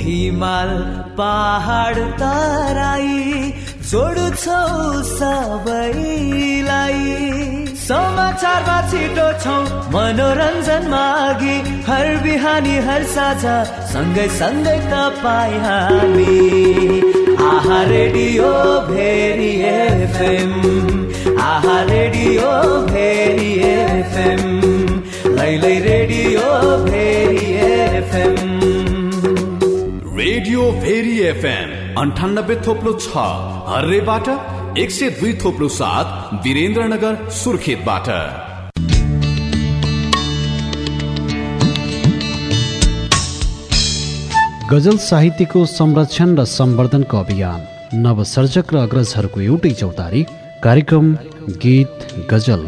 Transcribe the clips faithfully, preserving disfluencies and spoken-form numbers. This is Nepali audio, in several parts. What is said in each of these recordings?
हिमाल पहाड तराई जोड्छौ सबैलाई। समाचारमा छिटो छौ मनोरञ्जन मागी, हर बिहानी हर साझा सँगै सँगै तपाईँ हामी। आहा रेडियो भेरी एफएम, आहा रेडियो भेरी एफएम, लैलै radio Bheri FM. Radio Bheri FM अन्ठानब्बे थोप्लो छ हर्रेबाट, एक सय दुई थोप्लो सात वीरेन्द्रनगर सुर्खेतबाट। गजल साहित्यको संरक्षण र सम्वर्धनको अभियान, नवसर्जक र अग्रजहरूको एउटै चौतारी कार्यक्रम गीत गजल।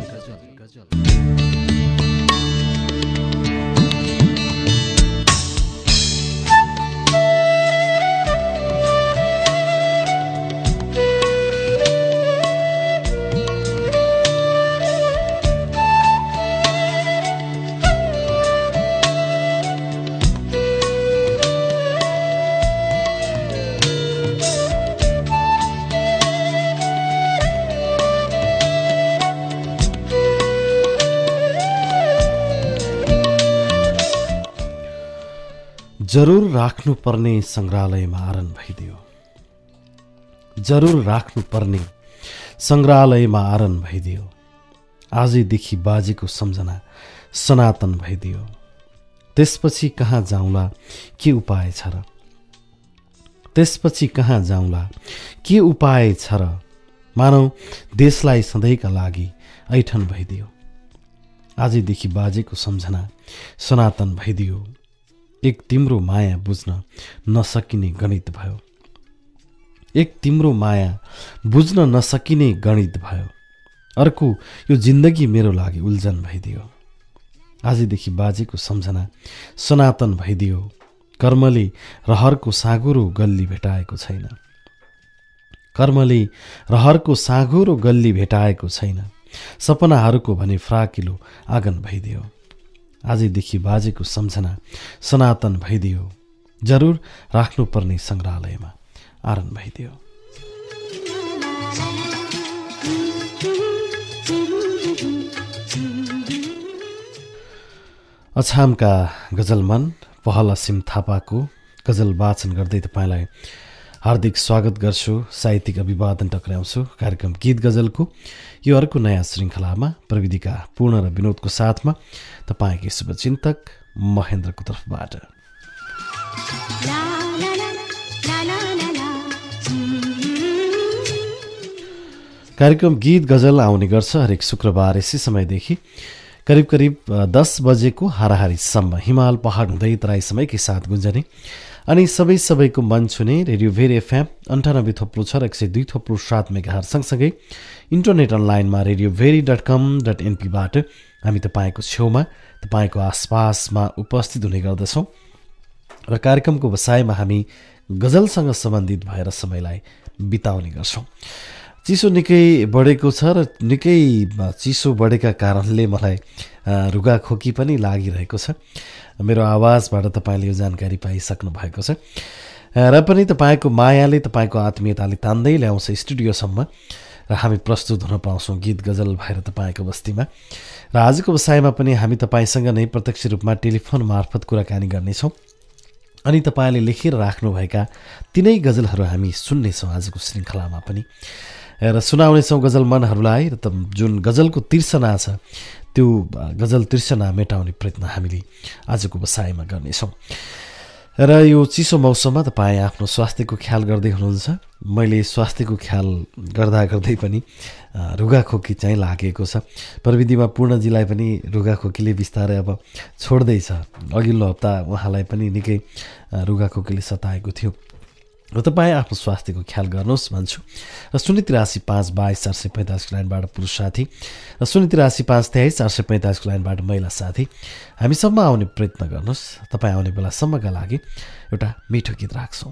जरुर राख्नु पर्ने सङ्ग्रहालयमा आरन भइदियो, जरुर राख्नु पर्ने सङ्ग्रहालयमा आरन भइदियो। आजैदेखि बाजेको सम्झना सनातन भइदियो। त्यसपछि कहाँ जाउँला के उपाय छ र, त्यसपछि कहाँ जाउँला के उपाय छ र। मानौ देशलाई सधैँका लागि ऐठन भइदियो। आजैदेखि बाजेको सम्झना सनातन भइदियो। एक तिम्रो माया बुझ्न नसकिने गणित भयो, एक तिम्रो माया बुझ्न नसकिने गणित भयो। अर्को यो जिन्दगी मेरो लागि उल्झन भइदियो। आजदेखि बाजेको सम्झना सनातन भइदियो। कर्मले रहरको साँघुरो गल्ली भेटाएको छैन, कर्मले रहरको साँघुरो गल्ली भेटाएको छैन। सपनाहरूको भने फ्राकिलो आँगन भइदियो। आजैदेखि बाजेको सम्झना सनातन भइदियो। जरुर राख्नुपर्ने सङ्ग्रहालयमा आरन भइदियो। अछामका गजलमन पहल असिम थापाको गजल वाचन गर्दै तपाईँलाई हार्दिक स्वागत गर्छु। साहित्यिक अभिवादन टक्राउँछु कार्यक्रम गीत गजलको यो अर्को नयाँ श्रृङ्खलामा प्रविधिका पूर्ण र विनोदको साथमा तपाईँकै शुभचिन्तक महेन्द्रको तर्फबाट। कार्यक्रम गीत गजल आउने गर्छ हरेक शुक्रबार यसै समयदेखि करिब करिब दस बजेको हाराहारीसम्म हिमाल पहाड हुँदै तराई समयकै साथ गुन्जने अनि सबै सबैको मन छुने रेडियो भेरी एफएम अन्ठानब्बे थोप्लो छ र एक सय दुई थोप्लो सात मेगाहर्ज सँगसँगै इन्टरनेट अनलाइनमा radio Bheri dot com dot एनपीबाट हामी तपाईँको छेउमा तपाईँको आसपासमा उपस्थित हुने गर्दछौँ र कार्यक्रमको बसाइमा हामी गजलसँग सम्बन्धित भएर समयलाई बिताउने गर्छौँ। चिसो निकै बढेको छ र निकै चिसो बढेका कारणले मलाई रुगाखोकी पनि लागिरहेको छ। मेरो आवाजबाट तपाईँले यो जानकारी पाइसक्नु भएको छ र पनि तपाईँको मायाले तपाईँको आत्मीयताले तान्दै ल्याउँछ स्टुडियोसम्म र हामी प्रस्तुत हुन पाउँछौँ गीत गजल भएर तपाईँको बस्तीमा। र आजको बसाइमा पनि हामी तपाईँसँग नै प्रत्यक्ष रूपमा टेलिफोन मार्फत कुराकानी गर्नेछौँ अनि तपाईँले लेखेर राख्नुभएका तिनै गजलहरू हामी सुन्नेछौँ आजको श्रृङ्खलामा पनि र सुनाउनेछौँ गजल मनहरूलाई। र त जुन गजलको तिर्सना छ त्यो गजल तिर्सना मेटाउने प्रयत्न हामीले आजको बसाइमा गर्नेछौँ। र यो चिसो मौसममा तपाईँ आफ्नो स्वास्थ्यको ख्याल गर्दै हुनुहुन्छ। मैले स्वास्थ्यको ख्याल गर्दा गर्दै पनि रुगाखोकी चाहिँ लागेको छ। प्रविधिमा पूर्णजीलाई पनि रुगाखोकीले बिस्तारै अब छोड्दैछ। अघिल्लो हप्ता उहाँलाई पनि निकै रुगाखोकीले सताएको थियो र तपाईँ आफ्नो स्वास्थ्यको ख्याल गर्नुहोस् भन्छु। र शून्य तिरासी पाँच बाइस चार सय पैँतालिसको लाइनबाट पुरुष साथी र शून्य तिरासी पाँच तेइस चार सय पैँतालिसको लाइनबाट महिला साथी हामीसम्म आउने प्रयत्न गर्नुहोस्। तपाईँ आउने बेलासम्मका लागि एउटा मिठो गीत राख्छौँ।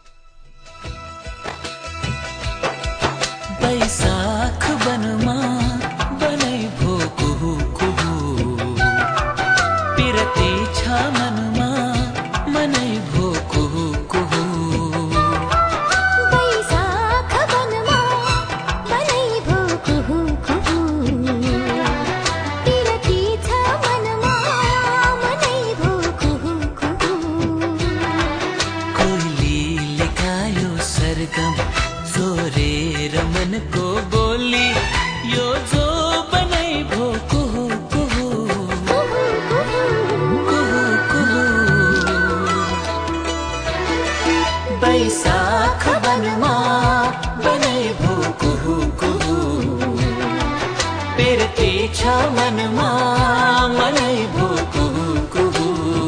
बैशाख बनमा बनै भो कुहु कुहु पिरती छ मनमा मनै भो कुहु कुहु बैशाख वनमा बनै भो कुहु कुहु पिरती छ मनमा मनै भो कुहु कुहु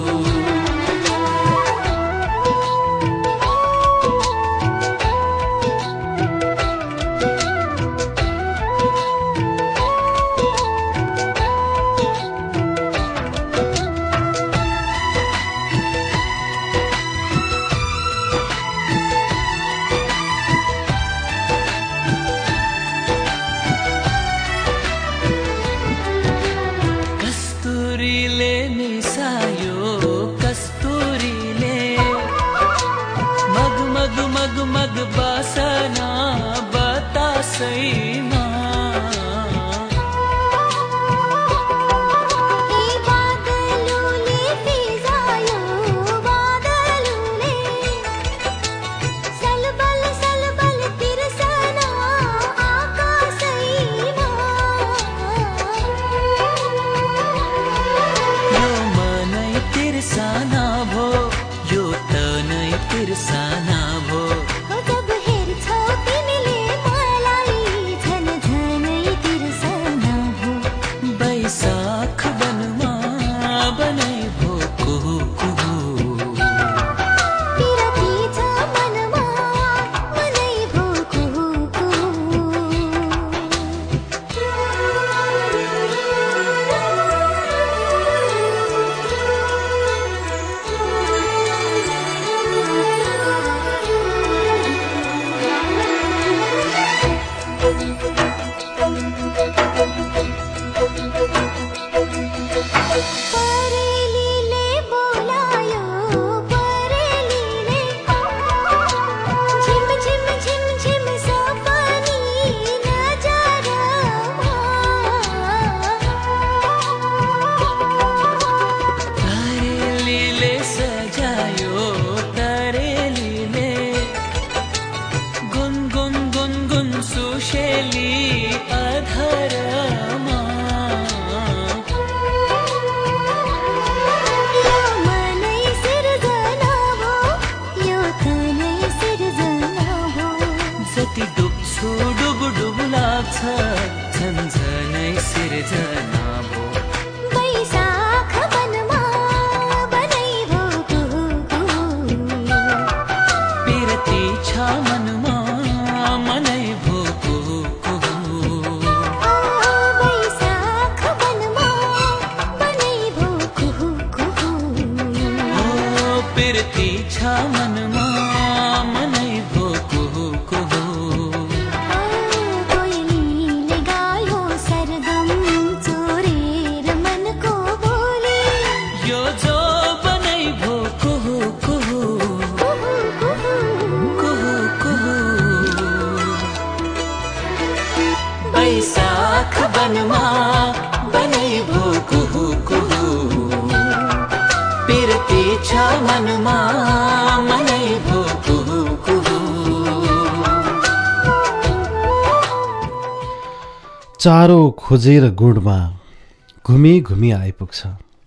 चारो खोजेर गुणमा घुमी घुमी आइपुग्छ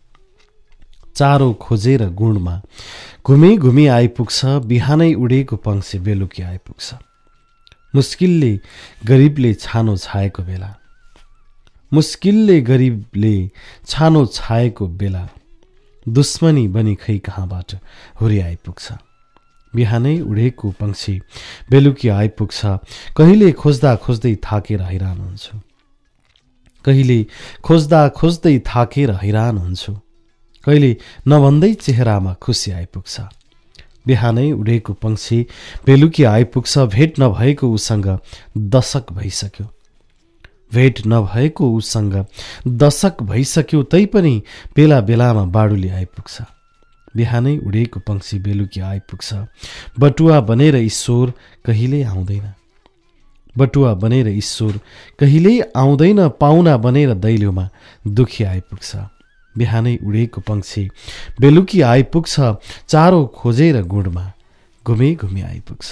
चारो खोजेर गुणमा घुमी घुमी आइपुग्छ बिहानै उडेको पंक्षी बेलुकी आइपुग्छ मुस्किलले गरिबले छानो छाएको बेला मुस्किलले गरिबले छानो छाएको बेला दुश्मनी बनी खै कहाँबाट हुरी आइपुग्छ बिहानै उडेको पंक्षी बेलुकी आइपुग्छ कहिले खोज्दा खोज्दै थाकेर हैरान हुन्छु कहिले खोज्दा खोज्दै थाकेर हैरान हुन्छु कहिले नभन्दै चेहरामा खुसी आइपुग्छ बिहानै उडेको पंक्षी बेलुकी आइपुग्छ भेट नभएको उसँग दशक भइसक्यो भेट नभएको उसँग दशक भइसक्यो तैपनि बेला बेलामा बाडुली आइपुग्छ बिहानै उडेको पंक्षी बेलुकी आइपुग्छ बटुवा बनेर ईश्वर कहिल्यै आउँदैन बटुवा बनेर ईश्वर कहिल्यै आउँदैन पाहुना बनेर दैलोमा दुखी आइपुग्छ बिहानै उडेको पंक्षी बेलुकी आइपुग्छ चारो खोजेर गुणमा घुमी घुमी आइपुग्छ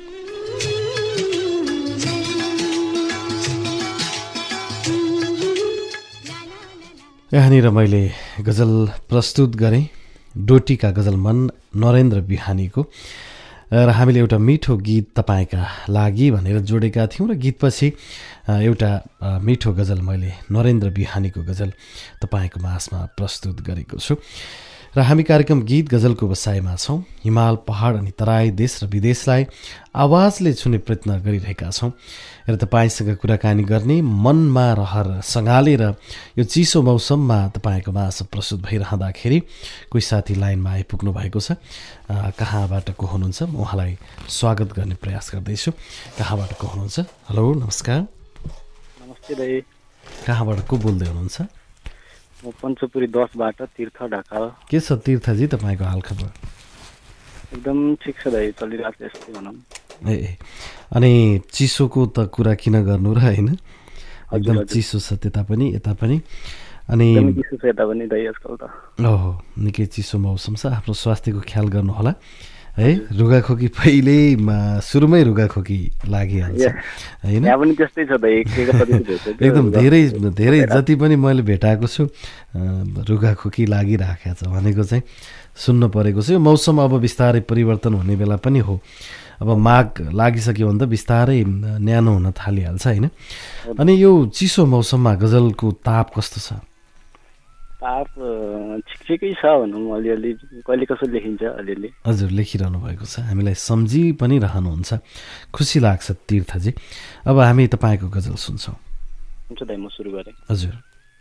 यहाँनिर मैले गजल प्रस्तुत गरेँ डोटीका गजल मन नरेन्द्र बिहानीको र हामीले एउटा मिठो गीत तपाईँका लागि भनेर जोडेका थियौँ र गीतपछि एउटा मिठो गजल मैले नरेन्द्र बिहानीको गजल तपाईँको माझमा प्रस्तुत गरेको छु र हामी कार्यक्रम गीत गजलको बसाइमा छौँ। हिमाल पहाड अनि तराई देश र विदेशलाई आवाजले छुने प्रयत्न गरिरहेका छौँ र तपाईँसँग कुराकानी गर्ने मनमा रहर सँगालेर यो चिसो मौसममा तपाईँको माझ प्रस्तुत भइरहँदाखेरि कोही साथी लाइनमा आइपुग्नु भएको छ। कहाँबाट को हुनुहुन्छ म उहाँलाई स्वागत गर्ने प्रयास गर्दैछु। कहाँबाट को हुनुहुन्छ? हेलो नमस्कार। नमस्ते दाइ। कहाँबाट को बोल्दै हुनुहुन्छ? म पञ्चपुरी दसबाट तीर्थ ढकाल। के छ तीर्थजी तपाईँको हालखबर? एकदम ठिक छ दाइ, चलिरहेको छ यस्तै भनौँ। ए अनि चिसोको त कुरा किन गर्नु र होइन, एकदम चिसो छ त्यता पनि यता पनि। अनि चिसो छ यता पनि दाइ आजकल त। ओहो निकै चिसो मौसम छ, आफ्नो स्वास्थ्यको ख्याल गर्नु होला है। रुगाखोकी पहिल्यै सुरुमै रुगाखोकी लागिहाल्छ होइन? पनि त्यस्तै छ दाइ, एकदम धेरै धेरै जति पनि मैले भेटाएको छु रुगाखोकी लागिराखेको छ भनेको चाहिँ सुन्न परेको छ। यो मौसम अब बिस्तारै परिवर्तन हुने बेला पनि हो। अब माघ लागिसक्यो भने त बिस्तारै न्यानो हुन थालिहाल्छ होइन? अनि यो चिसो मौसममा गजलको ताप कस्तो छ? ताप ठिक ठिकै छ भनौँ, अलिअलि कहिले कसो लेखिन्छ अलिअलि। हजुर लेखिरहनु भएको छ, हामीलाई सम्झी पनि रहनुहुन्छ, खुसी लाग्छ तीर्थजी। अब हामी तपाईँको गजल सुन्छौँ। हुन्छ दाइ म सुरु गरेँ। हजुर।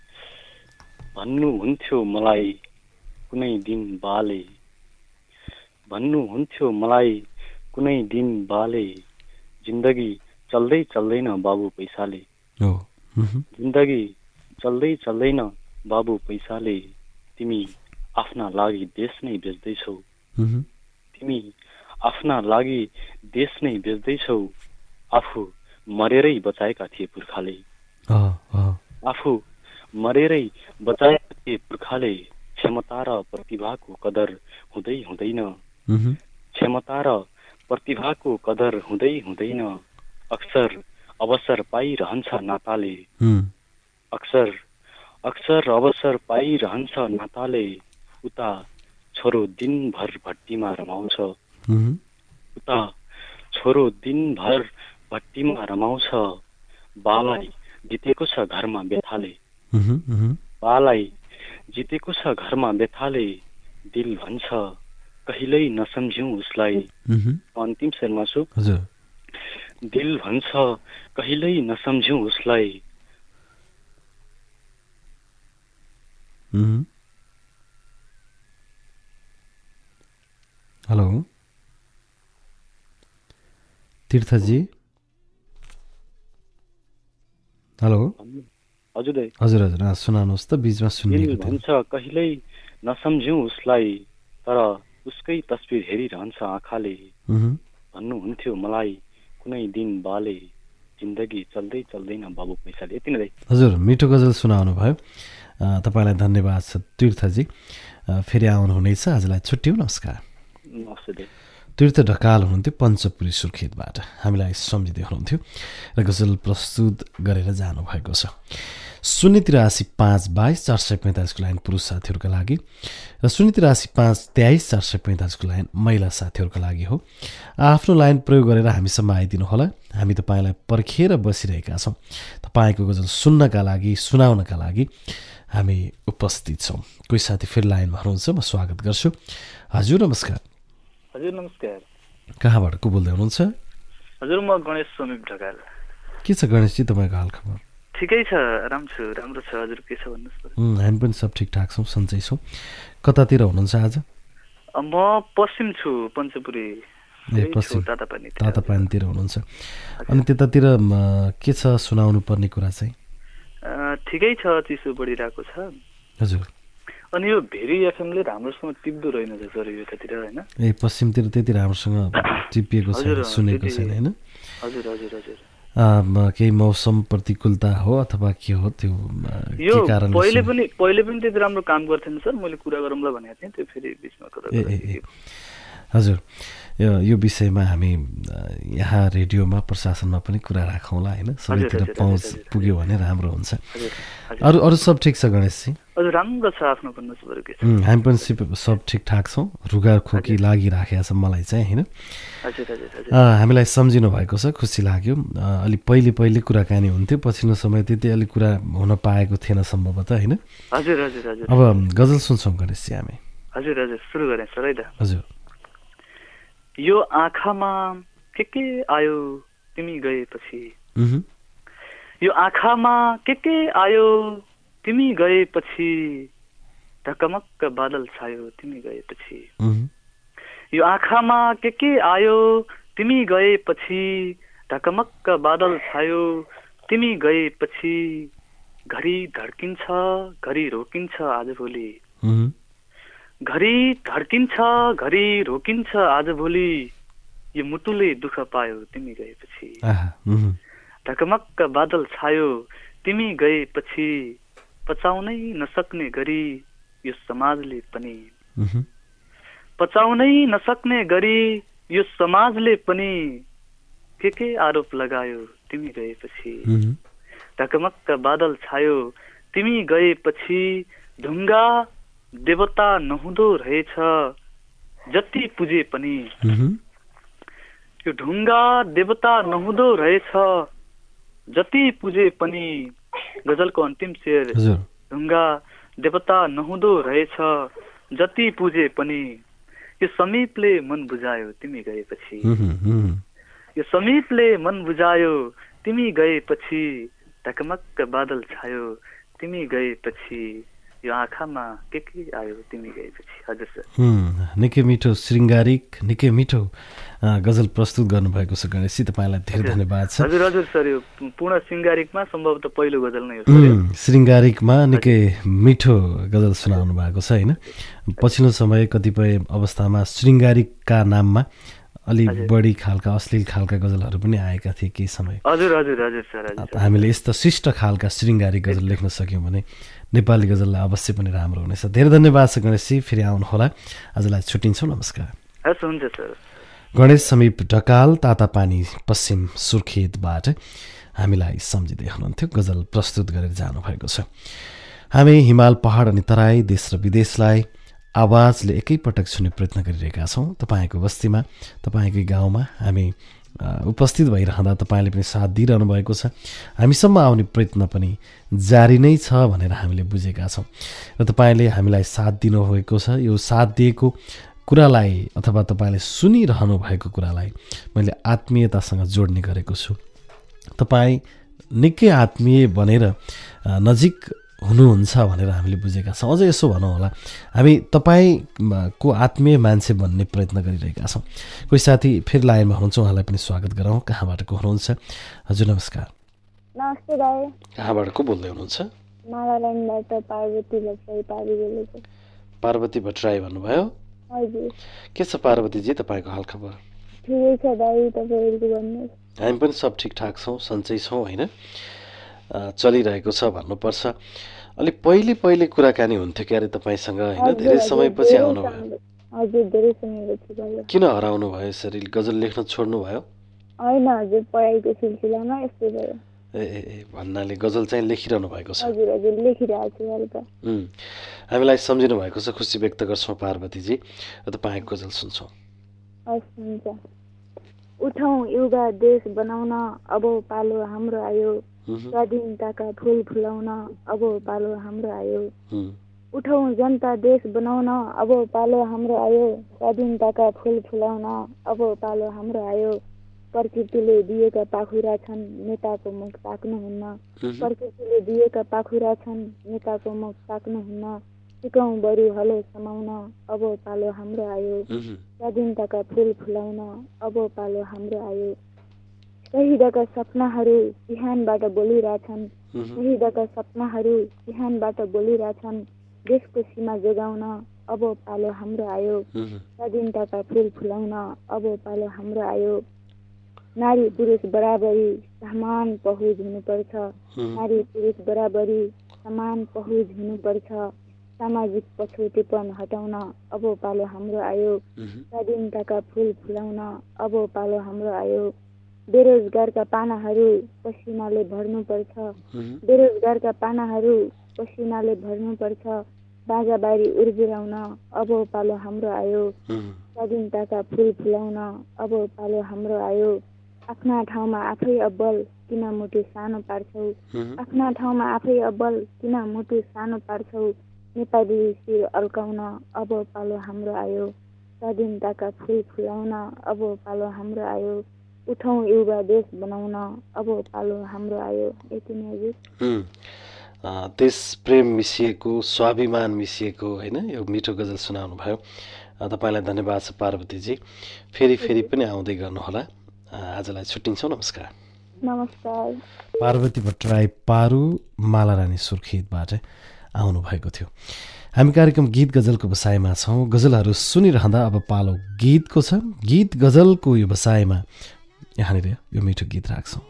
भन्नुहुन्थ्यो मलाई कुनै दिन बाले, भन्नुहुन्थ्यो मलाई कुनै दिन बाले, जिन्दगी चल्दै चल्दैन बाबु पैसाले, जिन्दगी चल्दै चल्दैन बाबु पैसाले, तिमी आफ्ना लागि देश नै बेच्दैछौ, तिमी आफ्ना लागि देश नै बेच्दैछौ, आफू मरेरै बचाएका थिए पुर्खाले, आफू मरेरै बचाएका थिए पुर्खाले, क्षमता र प्रतिभाको कदर हुँदै हुँदैन, क्षमता र प्रतिभाको कदर हुँदै हुँदैन, अक्सर अवसर पाइरहन्छ नाताले, अक्सर अक्सर अवसर पाइरहन्छ नाताले, उता छोरो दिनभर भट्टीमा रमाउँछ, उता छोरो दिनभर भट्टीमा रमाउँछ, बालाई जितेको छ घरमा बेथाले, बालाई जितेको छ घरमा बेथाले, दिल भन्छ कहिल्यै नसम्झ्यौं उसलाई। अन्तिम शेरमा छु। दिल भन्छ कहिल्यै नसम्झ्यौं उसलाई। हेलो तीर्थजी। हेलो हजुर दाइ। हजुर हजुर सुनाउनुहोस् त, बिचमा सुनिएको थियो। भन्छ कहिल्यै नसम्झ्यौं उसलाई, तर उसकै तस्बिर हेरिरहन्छ आँखाले, भन्नुहुन्थ्यो मलाई कुनै दिन बाले, जिन्दगी चल्दै चल्दैन बाबु पैसाले। यति नै दाइ। हजुर मिठो गजल सुनाउनु भयो, तपाईँलाई धन्यवाद छ तीर्थजी। फेरि आउनुहुनेछ, आजलाई छुट्यौँ, नमस्कार। नमस्ते दाइ। तीर्थ ढकाल हुनुहुन्थ्यो पञ्चपुरी सुर्खेतबाट, हामीलाई सम्झिँदै हुनुहुन्थ्यो र गजल प्रस्तुत गरेर जानुभएको छ। शून्य तिरासी पाँच बाइस चार सय पैँतालिसको लाइन पुरुष साथीहरूका लागि र शून्य तिरासी पाँच तेइस चार सय पैँतालिसको लाइन महिला साथीहरूका लागि हो। आफ्नो लाइन प्रयोग गरेर हामीसम्म आइदिनु होला, हामी तपाईँलाई पर्खेर बसिरहेका छौँ। तपाईँको गजल सुन्नका लागि, सुनाउनका लागि हामी उपस्थित छौँ। कोही साथी फेरि लाइनमा हुनुहुन्छ, म स्वागत गर्छु। हजुर नमस्कार। हजुर नमस्कार। कहाँबाट को बोल्दै हुनुहुन्छ? हजुर म गणेश समीप ढकाल। के छ गणेशजी तपाईँको हालखबर? ठिकै छ, आराम छु, राम्रो छ। हजुर के छ भन्नुहोस्? हामी पनि सब ठिकठाक छौँ, सन्चै छौँ। कतातिर हुनुहुन्छ आज? म पश्चिम छु, पञ्चपुरी। ए पश्चिम तातापानीतिर हुनुहुन्छ। अनि त्यतातिर के छ सुनाउनु पर्ने कुरा चाहिँ? ठिकै छ, चिसो बढिरहेको छ। हजुर। अनि यो भेरी एफएमले राम्रोसँग टिप्दो रहेन सर यतातिर होइन? ए पश्चिमतिर त्यति राम्रोसँग टिपिएको छैन, सुनेको छैन होइन? हजुर हजुर हजुर। केही मौसम प्रतिकूलता हो अथवा के हो त्यो के कारण? पहिले पनि पहिले पनि त्यति राम्रो काम गर्थेन सर, मैले कुरा गरौँला भनेको थिएँ, त्यो फेरि बिचमा ए हजुर। यो यो विषयमा हामी यहाँ रेडियोमा प्रशासनमा पनि कुरा राखौँला होइन, सबैतिर पहुँच पुग्यो भने राम्रो हुन्छ। अरू अरू सब ठिक छ गणेशजी? हजुर राम्रो छ आफ्नो भन्नुहोस् बरु के छ। हामी पनि सब ठिकठाक छौँ। रुगा खोकी लागिराखेको छ मलाई चाहिँ होइन। हजुर हजुर हजुर हामीलाई सम्झिनु भएको छ, खुसी लाग्यो। अलि पहिले पहिले कुराकानी हुन्थ्यो, पछिल्लो समय त्यति अलिक कुरा हुन पाएको थिएन सम्भवतः होइन। हजुर हजुर हजुर अब गजल सुन्छौँ गणेशजी हामी। हजुर हजुर सुरु गरेँ सर है त। हजुर। यो आँखामा के के आयो तिमी गएपछि, यो आँखामा के के आयो तिमी गएपछि, ढकमक्क बादल छायो तिमी गएपछि। यो आँखामा के के आयो तिमी गएपछि, ढकमक्क बादल छायो तिमी गएपछि। घरि धड्किन्छ घरि रोकिन्छ आजभोलि, घरि धड्किन्छ घरि रोकिन्छ आजभोलि। यो मुटुले दुःख पायो तिमी गएपछि, ढकमक्क बादल छायो तिमी गएपछि। पचाउनै नसक्ने गरी यो समाजले पनि, पचाउनै नसक्ने गरी यो समाजले पनि के के आरोप लगायो तिमी गएपछि। ढकमक्क बादल छायो तिमी गएपछि। ढुङ्गा देवता नहुँदो रहेछ जति पुजे पनि, यो ढुङ्गा देवता नहुँदो रहेछ जति पुजे पनि। गजलको अन्तिम शेर, ढुङ्गा देवता नहुँदो रहेछ जति पुजे पनि। यो समीपले मन बुझायो तिमी गएपछि, यो समीपले मन बुझायो तिमी गएपछि। ढकमक्क बादल छायो तिमी गएपछि। यो आँखामा के के आयो तिमी गएपछि। हजुर सर। निकै मिठो श्रृङ्गारिक निकै मिठो गजल प्रस्तुत गर्नुभएको छ गणेशजी, तपाईँलाई धेरै धन्यवाद छ। हजुर हजुर सर, यो पूर्ण श्रृङ्गारिकमा सम्भवतः पहिलो गजल नै हो। श्रृङ्गारिकमा निकै मिठो गजल सुनाउनु भएको छ होइन। पछिल्लो समय कतिपय अवस्थामा श्रृङ्गारिकका नाममा अलि बढी खालका अश्लील खालका गजलहरू पनि आएका थिए केही समय। हजुर हजुर हजुर सर। हामीले यस्ता शिष्ट खालका श्रृङ्गारिक गजल लेख्न सक्यौँ भने नेपाली गजललाई अवश्य पनि राम्रो हुनेछ। धेरै धन्यवाद छ गणेशजी, फेरि आउनुहोला। आजलाई छुट्टिन्छौँ, नमस्कार। हस् हुन्छ सर। गणेश समीप ढकाल तातापानी पश्चिम सुर्खेतबाट हामीलाई सम्झिँदै हुनुहुन्थ्यो, गजल प्रस्तुत गरेर जानुभएको छ। हामी हिमाल पहाड अनि तराई देश र विदेशलाई आवाजले एकैपटक छुने प्रयत्न गरिरहेका छौँ। तपाईँको बस्तीमा तपाईँकै गाउँमा हामी उपस्थित भइरहँदा तपाईँले पनि साथ दिइरहनु भएको छ। हामीसम्म आउने प्रयत्न पनि जारी नै छ भनेर हामीले बुझेका छौँ र तपाईँले हामीलाई साथ दिनुभएको छ। यो साथ दिएको कुरालाई अथवा तपाईँले सुनिरहनु भएको कुरालाई मैले आत्मीयतासँग जोड्ने गरेको छु। तपाईँ निकै आत्मीय बनेर नजिक हुनुहुन्छ भनेर हामीले बुझेका छौँ। अझ यसो भनौँ होला, हामी तपाईँको आत्मीय मान्छे बन्ने प्रयत्न गरिरहेका छौँ। कोही साथी फेरि लाइनमा हुनुहुन्छ, उहाँलाई पनि स्वागत गरौँ। कहाँबाट को हुनुहुन्छ? हजुर नमस्कार। नमस्ते दाइ। कहाँबाट को बोल्दै हुनुहुन्छ? मालालाइनबाट पार्वती भट्टराई पारी बोलेको। पार्वती भट्टराई भन्नुभयो? हजुर। के छ पार्वतीजी तपाईँको हालखबर? ठिकै छ दाइ, तपाईँहरूको भन्नुहोस्। हामी पनि सब ठिकठाक छौँ, सन्चै छौँ होइन, चलिरहेको छ भन्नुपर्छ। अलिक पहिले पहिले कुराकानी हुन्थ्यो क्यारे तपाईँसँग होइन, धेरै समयपछि आउनुभयो। हजुर धेरै समयपछि भयो। किन हराउनु भयो यसरी? गजल लेख्न छोड्नु भयो? होइन हजुर, पढाइको सिलसिलामा यस्तो भयो। ए ए भन्नाले गजल चाहिँ लेखिरहनु भएको छ? हजुर हजुर लेखिरहेको छु हल्का। हामीलाई सम्झिनु भएको छ, खुसी व्यक्त गर्छौँ पार्वतीजी र तपाईँको गजल सुन्छौँ। हस् हुन्छ। उठौँ युवा देश बनाउन अब पालो हाम्रो आयो, स्वाधीनताका फुल फुलाउन अब पालो हाम्रो आयो। उठौँ जनता देश बनाउन अब पालो हाम्रो आयो, स्वाधीनताका फुल फुलाउन अब पालो हाम्रो आयो। प्रकृतिले दिएका पाखुरा छन् नेताको मुख ताक्नुहुन्न, प्रकृतिले दिएका पाखुरा छन् नेताको मुख ताक्नुहुन्न। सिकौँ बरु हलो समाउन अब पालो हाम्रो आयो, स्वाधीनताका फुल फुलाउन अब पालो हाम्रो आयो। शहीदका सपनाहरू बिहानबाट बोलिरहेछन्, शहीदका सपनाहरू बिहानबाट बोलिरहेछन्। देशको सीमा जोगाउन अब पालो हाम्रो आयो, स्वाधीनताका फुल फुलाउन अब पालो हाम्रो आयो। नारी पुरुष बराबरी समान पहुँच हुनुपर्छ, नारी पुरुष बराबरी समान पहुँच हुनुपर्छ। सामाजिक पछौटेपन हटाउन अब पालो हाम्रो आयो, स्वाधीनताका फुल फुलाउन अब पालो हाम्रो आयो। बेरोजगारका पानाहरू पसिनाले भर्नुपर्छ, बेरोजगारका पानाहरू पसिनाले भर्नुपर्छ बाजा बारी उर्बिराउन अब पालो हाम्रो आयो स्वाधीनताका फुल फुलाउन अब पालो हाम्रो आयो आफ्ना ठाउँमा आफै अब्बल किन मुटु सानो पार्छौ आफ्ना ठाउँमा आफै अब्बल किन मुटु सानो पार्छौ नेपाली शिर अल्काउन अब पालो हाम्रो आयो स्वाधीनताका फुल फुलाउन अब पालो हाम्रो आयो उठौँ युवा देश बनाउन अब पालो हाम्रो आयो। यति नै हजुर। देश प्रेम मिसिएको स्वाभिमान मिसिएको होइन यो मिठो गजल सुनाउनु भयो। तपाईँलाई धन्यवाद छ पार्वतीजी। फेरि फेरि पनि आउँदै गर्नुहोला। आजलाई छुट्टिन्छौँ। नमस्कार। नमस्कार। पार्वती भट्टराई पारु मालारानी सुर्खेतबाट आउनु भएको थियो। हामी कार्यक्रम गीत गजलको बसाइमा छौँ। गजलहरू सुनिरहँदा अब पालो गीतको छ। गीत गजलको यो बसाइमा यहाँनिर यो मिठो गीत राख्छौँ।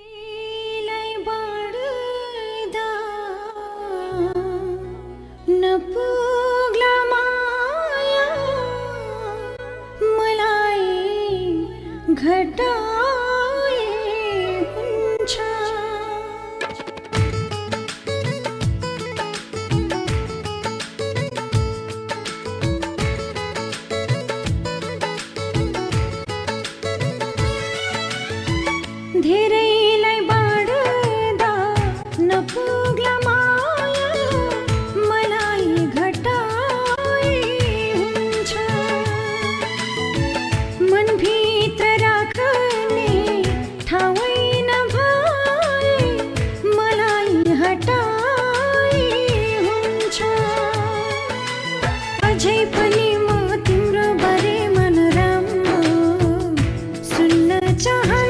धेरैलाई बाँड्दा नपुग्ला माया मलाई घटाए हुन्छ मनभित्र राख्ने ठाउँै नभए मलाई हटाए हुन्छ अझै पनि म तिम्रो बारेमा नराम्रो सुन्न चाहन्छु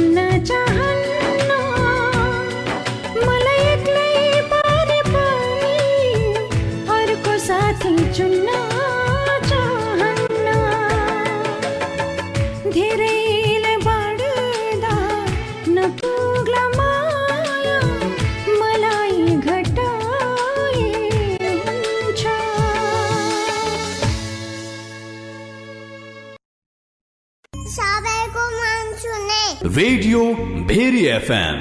चाहन्न मलाई एक्लै पारे पनि सुने रेडियो भेरी एफएम।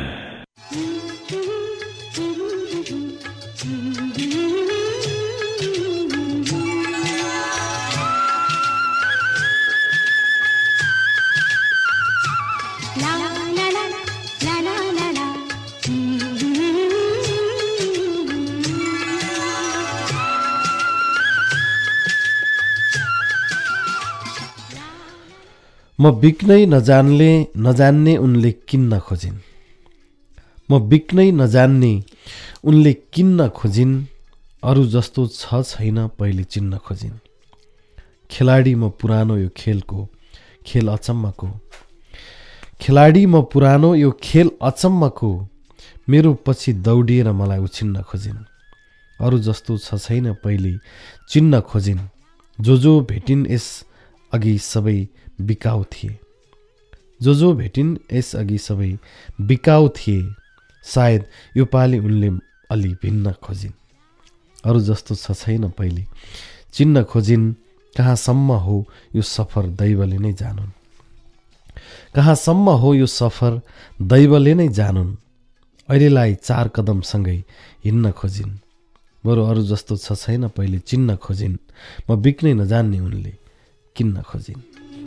म बिक्नै नजान्ने नजान्ने उनले किन्न खोजिन् म बिक्नै नजान्ने उनले किन्न खोजिन् अरू जस्तो छ छैन पहिले चिन्न खोजिन् खेलाडी म पुरानो यो खेलको खेल अचम्मको खेलाडी म पुरानो यो खेल अचम्मको मेरो पछि दौडिएर मलाई उछिन्न खोजिन् अरू जस्तो छ छैन पहिले चिन्न खोजिन् जो जो भेटिन् यस अघि सबै बिकाउ थिए जो जो भेटिन् यस अघि सबै बिकाउ थिए सायद यो पालि उनले अलि भिन्न खोजिन् अरू जस्तो छ छैन पहिले चिन्न खोजिन् कहाँसम्म हो यो सफर दैवले नै जानुन् कहाँसम्म हो यो सफर दैवले नै जानुन् अहिलेलाई चार कदमसँगै हिँड्न खोजिन् बरु अरू जस्तो छ छैन पहिले चिन्न खोजिन् म बिक्नै नजान्ने उनले किन्न खोजिन्।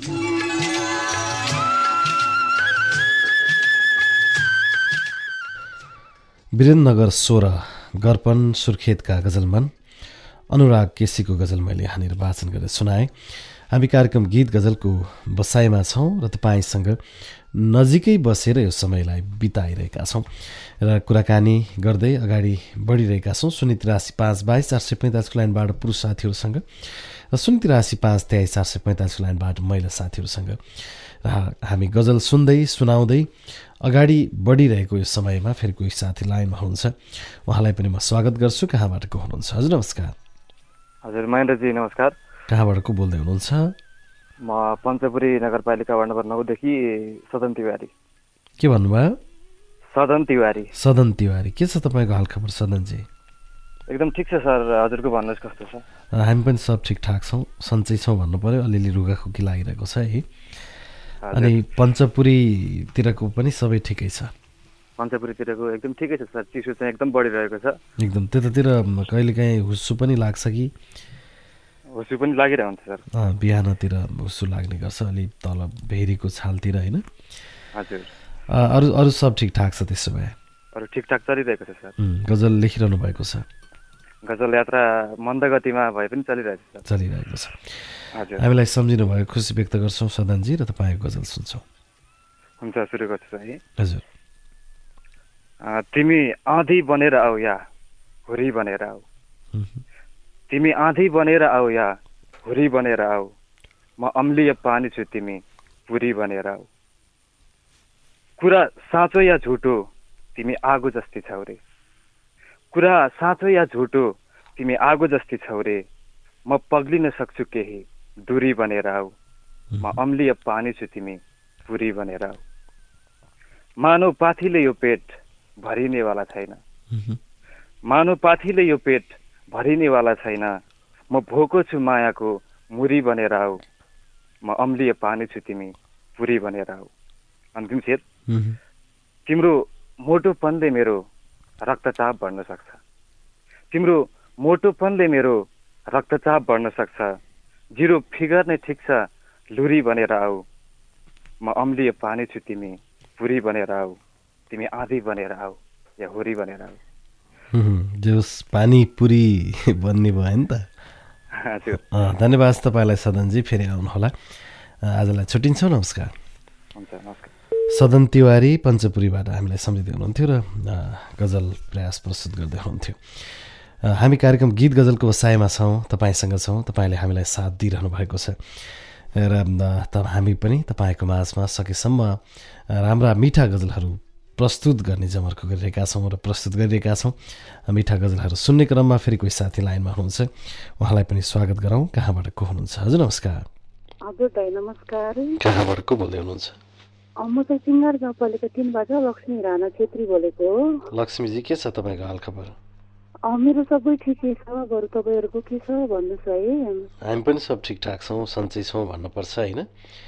वीरेन्द्रनगर सोह्र गर्पन सुर्खेतका गजलमन अनुराग केसीको गजल मैले यहाँनिर वाचन गरेर सुनाएँ। हामी कार्यक्रम गीत गजलको बसाइमा छौँ र तपाईँसँग नजिकै बसेर यो समयलाई बिताइरहेका छौँ र कुराकानी गर्दै अगाडि बढिरहेका छौँ। शून्य तिरासी पाँच बाइस चार सय पैँतालिसको लाइनबाट पुरुष साथीहरूसँग र शून्य तिरासी पाँच तेइस चार सय पैँतालिसको लाइनबाट महिला साथीहरूसँग र हामी गजल सुन्दै सुनाउँदै अगाडि बढिरहेको यो समयमा फेरि कोही साथी लाइनमा हुनुहुन्छ, उहाँलाई पनि म स्वागत गर्छु। कहाँबाट को हुनुहुन्छ? हजुर नमस्कार। हजुर महेन्द्रजी नमस्कार। कहाँबाट को बोल्दै हुनुहुन्छ? म पञ्चपुरी नगरपालिका वार्ड नम्बर नौदेखि सदन तिवारी। के भन्नुभयो? सदन तिवारी। सदन तिवारी, के छ तपाईँको हालखबर सदनजी? एकदम ठिक छ सर, हजुरको भन्नुहोस् कस्तो छ? हामी पनि सब ठिकठाक छौँ, सन्चै छौँ भन्नु पऱ्यो। अलिअलि रुगाखुकी लागिरहेको छ है। अनि पञ्चपुरीतिरको पनि सबै ठिकै छ? पञ्चपुरीतिरको एकदम ठिकै छ सर, चिसो चाहिँ एकदम बढिरहेको छ। एकदम त्यतातिर कहिलेकाहीँ हुस्सु पनि लाग्छ कि? हुस्सु पनि लागिरहेको हुन्छ सर। बिहानतिर हुस्सु लाग्ने गर्छ, अलि तल भेरीको छालतिर होइन? हजुर। अरू अरू सब ठिकठाक छ त्यसो भए? अरू ठिकठाक चलिरहेको छ सर। गजल लेखिरहनु भएको छ? गजल यात्रा मन्दगतिमा भए पनि चलिरहेको छ। चलिरहेको छ। हजुर। हामीलाई सम्झिनु भयो, खुसी व्यक्त गर्छौँ सदनजी, र तपाईँको गजल सुन्छौँ। हुन्छ, सुरु गर्छु है। हजुर। तिमी आँधी बनेर आऊ या हुरी बनेर आऊ, तिमी आँधी बनेर आऊ या हुरी बनेर आऊ, म अम्लीय पानी छु तिमी पुरी बनेर आऊ। कुरा साँचो या झुटो तिमी आगो जस्ती छौ रे, कुरा साँचो या झुटो तिमी आगो जस्ती छौ रे, म पग्लिन सक्छु केही दूरी बनेर आऊ, म अम्लीय पानी छु तिमी पुरी बनेर आऊ। मानव पाथीले यो पेट भरिनेवाला छैन, मानव पाथीले यो पेट भरिनेवाला छैन, म भोको छु मायाको मुरी बनेर आऊ, म अम्लीय पानी छु तिमी पुरी बनेर आऊ। अन्तिम छेद, तिम्रो मोटोपनले मेरो रक्तचाप बढ्न सक्छ, तिम्रो मोटोपनले मेरो रक्तचाप बढ्न सक्छ, जिरो फिगर नै ठिक छ लुरी बनेर आऊ, म अम्लीय पानी छु तिमी पुरी बनेर आऊ, तिमी आँधी बनेर आऊ या हुरी बनेर आऊ। जोस पानी पुरी बन्ने भयो नि त। हजुर, धन्यवाद तपाईँलाई सदनजी, फेरि आउनुहोला। आजलाई छुट्टिन्छौँ, नमस्कार। हुन्छ, नमस्कार। सदन तिवारी पञ्चपुरीबाट हामीलाई सम्झिँदै हुनुहुन्थ्यो र गजल प्रयास प्रस्तुत गर्दै हुनुहुन्थ्यो। हामी कार्यक्रम गीत गजलको बसाइमा छौँ, तपाईँसँग छौँ, तपाईँले हामीलाई साथ दिइरहनु भएको छ र त हामी पनि तपाईँको माझमा सकेसम्म राम्रा मिठा गजलहरू प्रस्तुत गर्ने जमर्को गरिरहेका छौँ र प्रस्तुत गरिरहेका छौँ। मिठा गजलहरू सुन्ने क्रममा फेरि कोही साथी लाइनमा हुनुहुन्छ, उहाँलाई पनि स्वागत गरौँ। कहाँबाट को हुनुहुन्छ? हजुर नमस्कार। हजुर दाइ नमस्कार। कहाँबाट को बोल्दै हुनुहुन्छ? म चाहिँ सिङ्गार गाउँपालिका तिनबाट लक्ष्मी राणा छेत्री बोलेको हो। लक्ष्मीजी, के छ तपाईँको हालखबर? मेरो सबै ठिकै छ, बरु तपाईँहरूको के छ भन्नुहोस् है। हामी पनि सब ठिकठाक छौँ, सन्चै छौँ भन्नुपर्छ होइन?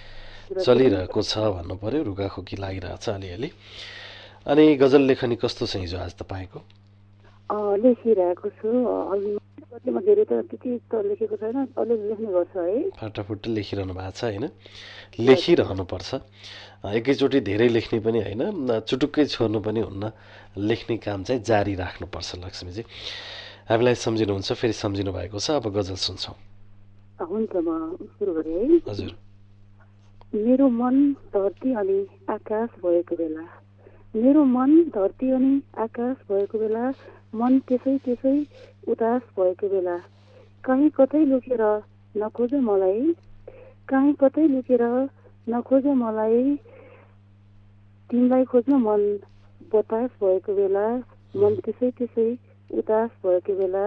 चलिरहेको छ भन्नु पर्यो, रुगाखोकी लागिरहेछ अलिअलि। अनि गजल लेखनी कस्तो छ हिजो आज तपाईँको? लेखिरहेको छु। कतिमा धेरै त त्यति त लेखेको छैन, अलिअलि लेख्ने गर्छ है। फाटाफुट्ट लेखिरहनु भएको छ होइन? लेखिरहनुपर्छ। एकैचोटि धेरै लेख्ने पनि होइन, चुटुक्कै छोड्नु पनि हुन्न। लेख्ने काम चाहिँ जारी राख्नुपर्छ लक्ष्मीजी। हामीलाई सम्झिनुहुन्छ, फेरि सम्झिनु भएको छ। अब गजल सुन्छौँ। हुन्छ, म सुरु गरेँ है। हजुर। मेरो मन धरती अनि आकाश भएको बेला, मेरो मन धरती अनि आकाश भएको बेला, मन त्यसै त्यसै उदास भएको बेला, कहीँ कतै लुकेर नखोज मलाई, कहीँ कतै लुकेर नखोज मलाई, तिमीलाई खोज्न मन बतास भएको बेला, मन त्यसै त्यसै उदास भएको बेला,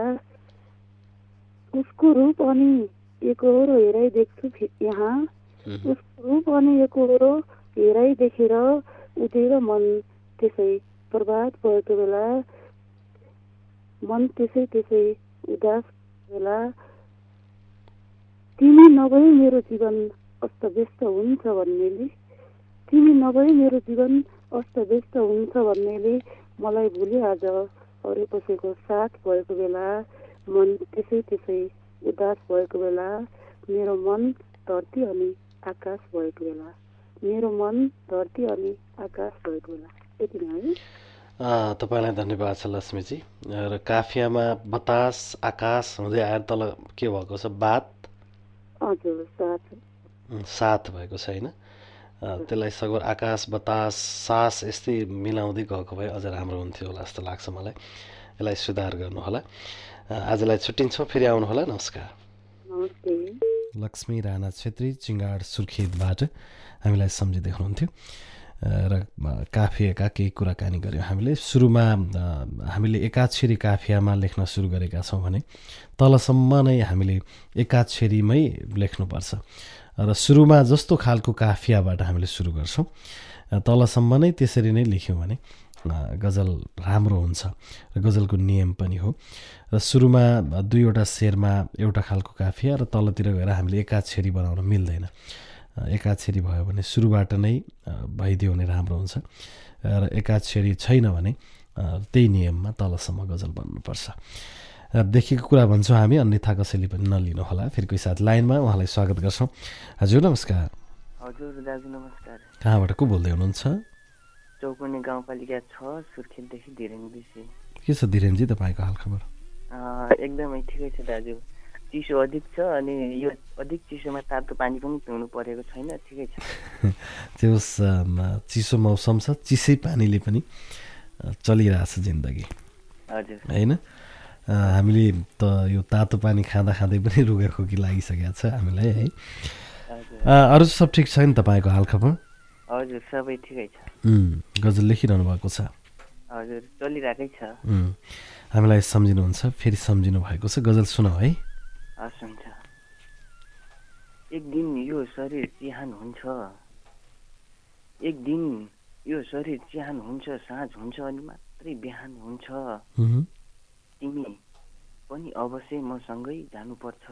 उसको रूप अनि एकहोरो हेराइ देख्छु यहाँ, उसको रूप अनि एकहोरो हेराइ देखेर उदेर मन त्यसै बर्बाद भएको बेला, मन त्यसै त्यसै उदास बेला, तिमी नभए मेरो जीवन अस्तव्यस्त हुन्छ भन्नेले, तिमी नभए मेरो जीवन अस्तव्यस्त हुन्छ भन्नेले, मलाई भुले आज अरू कसैको साथ भएको बेला, मन त्यसै त्यसै उदास भएको बेला, मेरो मन धरती अनि आकाश भएको बेला, मेरो मन धरती अनि आकाश भएको बेला। यति नै है। तपाईँलाई धन्यवाद छ लक्ष्मीजी। र काफियामा बतास आकाश हुँदै आएर तल के भएको छ? बात हजुर, साथ साथ भएको छ होइन? त्यसलाई सगोर आकाश बतास सास यस्तै मिलाउँदै गएको भए अझ राम्रो हुन्थ्यो होला जस्तो लाग्छ मलाई। यसलाई सुधार गर्नुहोला। आजलाई छुट्टिन्छौँ, फेरि आउनुहोला। नमस्कार। नमस्ते। लक्ष्मी राणा छेत्री चिङ्गाड सुर्खेतबाट हामीलाई सम्झिँदै हुनुहुन्थ्यो र काफियाका केही कुराकानी गऱ्यौँ हामीले। सुरुमा हामीले एकाक्षरी काफियामा लेख्न सुरु गरेका छौँ भने तलसम्म नै हामीले एकाक्षरीमै लेख्नुपर्छ र सुरुमा जस्तो खालको काफियाबाट हामीले सुरु गर्छौँ तलसम्म नै त्यसरी नै लेख्यौँ भने गजल राम्रो हुन्छ र गजलको नियम पनि हो। र सुरुमा दुईवटा शेरमा एउटा खालको काफिया र तलतिर गएर हामीले एकाक्षरी बनाउन मिल्दैन। एकाक्षरी भयो भने सुरुबाट नै भइदियो भने राम्रो हुन्छ र एकाक्षरी छैन भने त्यही नियममा तलसम्म गजल बन्नुपर्छ। देखेको कुरा भन्छौँ हामी, अन्यथा कसैले पनि नलिनु होला। फेरि कोही साथ लाइनमा, उहाँलाई स्वागत गर्छौँ। हजुर नमस्कार। हजुर दाजु नमस्कार। कहाँबाट को बोल्दै हुनुहुन्छ? चौकुने गाउँपालिका छ सुर्खेतदेखि धीरेन विषय। के छ धीरेनजी तपाईँको हालखबर? एकदमै ठिकै छ दाजु। चिसो अधिक छ अनि यो अधिक चिसोमा तातो पानी पनि पिउनु परेको छैन, ठिकै छ। त्यो चिसो मौसम छ, चिसै पानीले पनि चलिरहेछ जिन्दगी हजुर होइन? हामीले त यो तातो पानी खाँदा खाँदै पनि रुगाखोकी लागिसकेको छ हामीलाई है। अरू सब ठिक छ नि तपाईँको हालखबर? हजुर सबै ठिकै छ। गजल लेखिरहनु भएको छ? हजुर चलिरहेकै छ। हामीलाई सम्झिनुहुन्छ, फेरि सम्झिनु भएको छ। गजल सुनाऊ है। हस् हुन्छ। एक दिन यो शरीर चिहान हुन्छ, एक दिन यो शरीर चिहान हुन्छ, साँझ हुन्छ अनि मात्रै बिहान हुन्छ, तिमी पनि अवश्य मसँगै जानुपर्छ,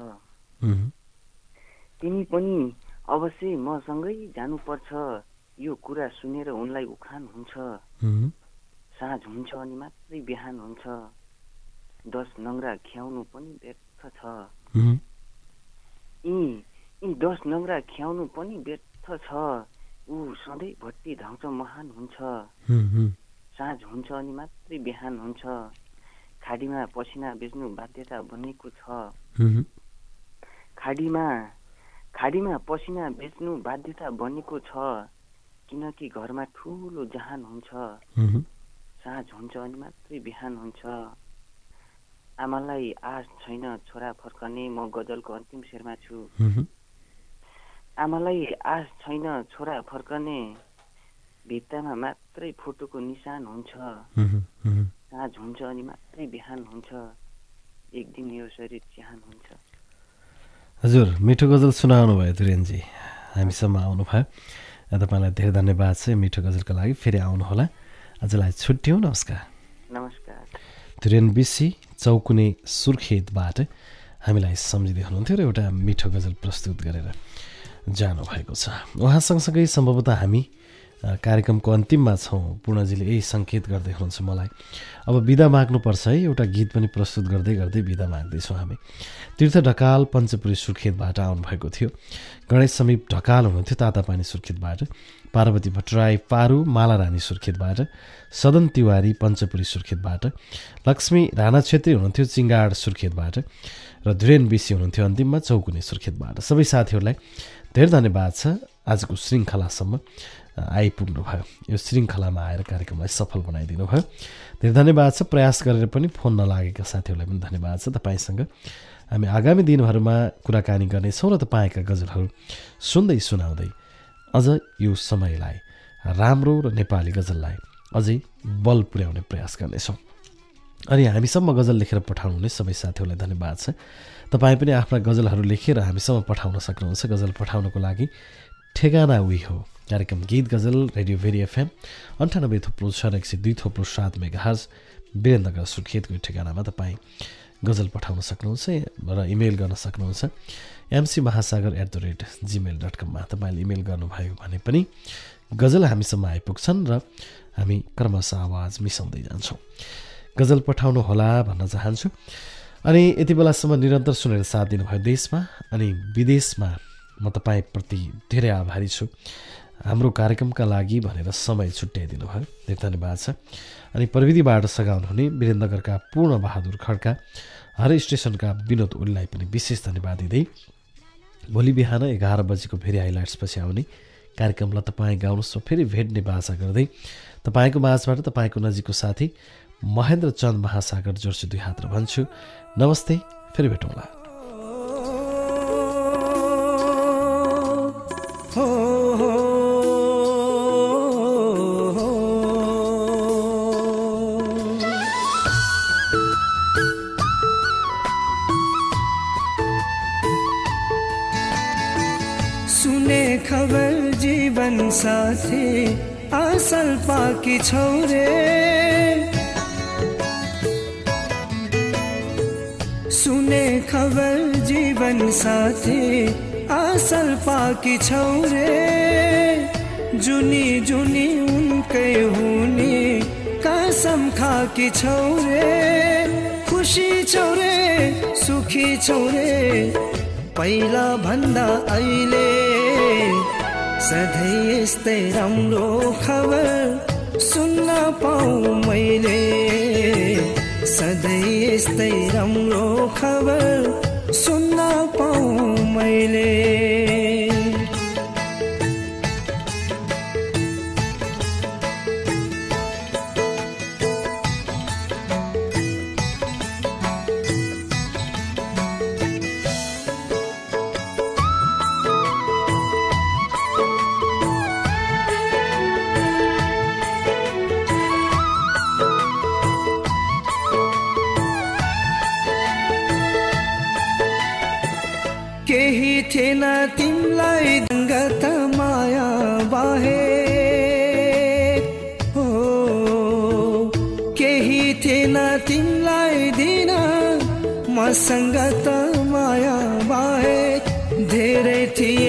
तिमी पनि अवश्य मसँगै जानुपर्छ, यो कुरा सुनेर उनलाई उखान हुन्छ, साँझ हुन्छ अनि मात्रै बिहान हुन्छ, दस नङ्ग्रा ख्याउनु पनि व्यर्थ छ, यी यी दस नङ्ग्रा ख्याउनु पनि व्यर्थ छ, ऊ सधैँ भट्टी धाउँछ महान हुन्छ, साँझ हुन्छ अनि मात्रै बिहान हुन्छ, खाडीमा पसिना बेच्नु बाध्यता बनेको छ, खाडीमा खाडीमा पसिना बेच्नु बाध्यता बनेको छ, किनकि घरमा ठुलो जहान हुन्छ, साँझ हुन्छ अनि मात्रै बिहान हुन्छ, आमालाई आश छैन छोरा फर्कने, म गजलको अन्तिम शेरमा छु, आमालाई आश छैन छोरा फर्कने, भित्तामा मात्रै फोटोको निशान हुन्छ, साँझ हुन्छ अनि मात्रै बिहान हुन्छ, एक दिन यो शरीर चिहान हुन्छ। हजुर मिठो गजल सुनाउनु भयो धीरेनजी, हामीसम्म आउनु भयो। तपाईँलाई धेरै धन्यवाद छ मिठो गजलको लागि। फेरि आउनुहोला। आजलाई छुट्यौँ। नमस्कार। नमस्कार। धीरेन बिसी चौकुने सुर्खेतबाट हामीलाई सम्झिँदै हुनुहुन्थ्यो र एउटा मिठो गजल प्रस्तुत गरेर। जानुभएको छ। उहाँ सँगसँगै सम्भवतः हामी कार्यक्रमको अन्तिममा छौँ। पूर्णजीले यही सङ्केत गर्दै हुनुहुन्छ मलाई। अब बिदा माग्नुपर्छ है, एउटा गीत पनि प्रस्तुत गर्दै गर्दै बिदा माग्दैछौँ हामी। तीर्थ ढकाल पञ्चपुरी सुर्खेतबाट आउनुभएको थियो। गणेश समीप ढकाल हुनुहुन्थ्यो तातापानी सुर्खेतबाट। पार्वती भट्टराई पारू माला रानी सुर्खेतबाट। सदन तिवारी पञ्चपुरी सुर्खेतबाट। लक्ष्मी राणा छेत्री हुनुहुन्थ्यो चिङ्गाड सुर्खेतबाट। र धुरेन बिसी हुनुहुन्थ्यो अन्तिममा चौकुने सुर्खेतबाट। सबै साथीहरूलाई धेरै धन्यवाद छ, आजको श्रृङ्खलासम्म आइपुग्नु भयो। यो श्रृङ्खलामा आएर कार्यक्रमलाई सफल बनाइदिनु भयो, धेरै धन्यवाद छ। प्रयास गरेर पनि फोन नलागेका साथीहरूलाई पनि धन्यवाद छ। तपाईँसँग हामी आगामी दिनहरूमा कुराकानी गर्नेछौँ र तपाईँका गजलहरू सुन्दै सुनाउँदै अझ यो समयलाई राम्रो र नेपाली गजललाई अझै बल पुर्याउने प्रयास गर्नेछौँ। अनि हामीसम्म गजल लेखेर पठाउनुहुने सबै साथीहरूलाई धन्यवाद छ। तपाईँ पनि आफ्ना गजलहरू लेखेर हामीसम्म पठाउन सक्नुहुन्छ। गजल पठाउनको लागि ठेगाना उही हो, कार्यक्रम गीत गजल रेडियो भेरी एफएम अन्ठानब्बे थोप्लो छ एक सय दुई थोप्लो सात मेगाहर्ज वीरेन्द्रनगर सुर्खेतको ठेगानामा तपाईँ गजल पठाउन सक्नुहुन्छ र इमेल गर्न सक्नुहुन्छ MC Mahasagar at the rate Gmail dot कममा। तपाईँले इमेल गर्नुभयो भने पनि गजल हामीसम्म आइपुग्छन् र हामी क्रमशः आवाज मिसाउँदै जान्छौँ। गजल पठाउनु होला भन्न चाहन्छु। अनि यति बेलासम्म निरन्तर सुनेर साथ दिनुभयो देशमा अनि विदेशमा म तपाईँप्रति धेरै आभारी छु। हाम्रो कार्यक्रमका लागि भनेर समय छुट्याइदिनु भयो, धेरै धन्यवाद छ। अनि प्रविधिबाट सघाउनुहुने वीरेन्द्रनगरका पूर्ण बहादुर खड्का, हर स्टेसनका विनोद ओलीलाई पनि विशेष धन्यवाद दिँदै भोलि बिहान एघार बजेको फेरि हाइलाइट्सपछि आउने कार्यक्रमलाई तपाईँ गाउनुहोस् र फेरि भेट्ने बाचा गर्दै तपाईँको माझबाट तपाईँको नजिकको साथी महेन्द्र चन्द महासागर जोड्छु दुई हात र भन्छु नमस्ते, फेरि भेटौँला। सुने खबर जीवन साथी असल पाकी छौरे, सुने खबर जीवन साथी असल पाकी छौरे, जुनी जुनी उनकै हुने कसम खाकी छौरे, खुसी छौरे सुखी छौरे पहिला भन्दा अहिले, सधैँ यस्तै राम्रो खबर सुन्न पाऊँ मैले, सधैँ यस्तै राम्रो खबर सुन्न पाऊँ मैले। केही थिएन तिमलाई दङ्गत माया बाहेक, हो केही थिएन तिमलाई दिन मसँग त माया बाहेक, धेरै थिए